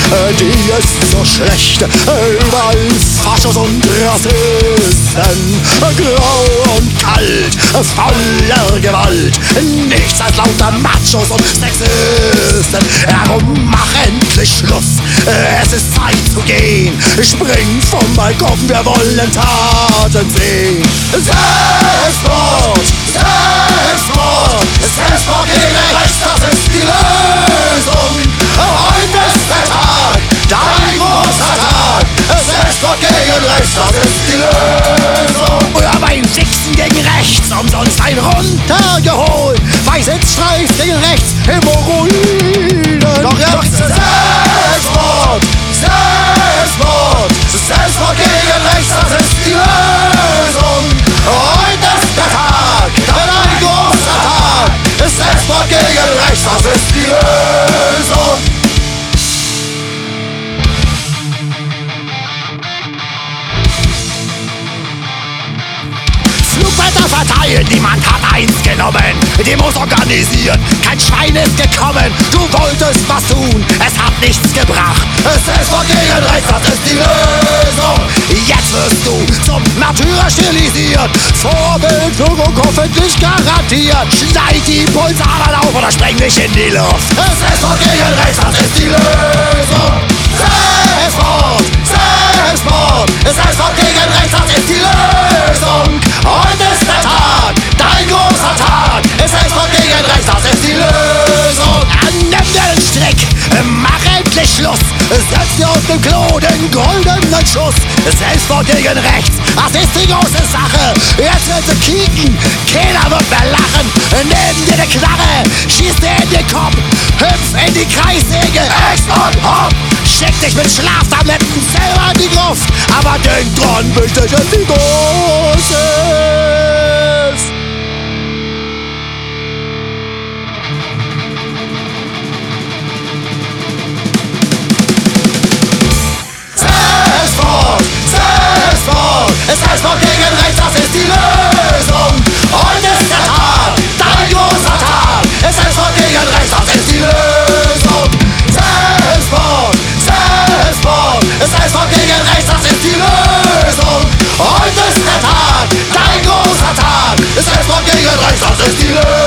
die ist so schlecht. Überall Faschos und Rassisten, grau und kalt, voller Gewalt. Nichts als lauter Machos und Sexisten. Darum mach endlich Schluss, es ist Zeit zu gehen. Spring vom Balkon, wir wollen Taten sehen. Selbstmord, Selbstmord, Selbstmord gegen rechts, das ist die Lösung. Heute ist der Tag, dein großer Tag. Selbstmord gegen rechts, das ist die Lösung. Oder beim Fixen gegen rechts, umsonst ein runtergeholt. Weiß jetzt streift gegen rechts, Hämorrhoiden. Doch jetzt Selbstmord, Selbstmord, Selbstmord gegen rechts, das ist die Lösung. Heute ist der Tag, ein großer Tag. Selbstmord gegen rechts, das ist die Lösung. Flugwetter verteilen, niemand hat eins genommen. Demos organisieren, kein Schwein ist gekommen. Du wolltest was tun, es hat nichts gebracht. Selbstmord gegen rechts, das ist die Lösung. Jetzt wirst du zum Märtyrer stilisiert. Vorbildwirkung hoffentlich garantiert. Schneid die Pulsadern auf oder spreng dich in die Luft. Selbstmord gegen rechts, das ist die Lösung. Selbstmord, Selbstmord, Selbstmord gegen rechts, das ist die Lösung. Heute ist der Tag, dein großer Tag. Selbstmord gegen rechts, das ist die Lösung. Nimm dir den Strick, mach endlich Schluss. Setz dir auf dem Klo den goldenen Schuss. Selbstmord gegen rechts, das ist die große Sache. Jetzt wird sie kicken, keiner wird mehr lachen. Nimm dir die Knarre, schieß dir in den Kopf. Hüpf in die Kreissäge, Ex und Hopp. Schick dich mit Schlaftabletten selber in die Gruft. Aber denk dran, wichtig ist die Dosis. Selbstmord gegen rechts, das ist die Lösung. Heute ist der Tag, dein großer Tag. Selbstmord gegen rechts, das ist die Lösung. Selbstmord, Selbstmord, Selbstmord gegen rechts, das ist die Lösung. Heute ist der Tag, dein großer Tag. Selbstmord gegen rechts, das ist die Lösung.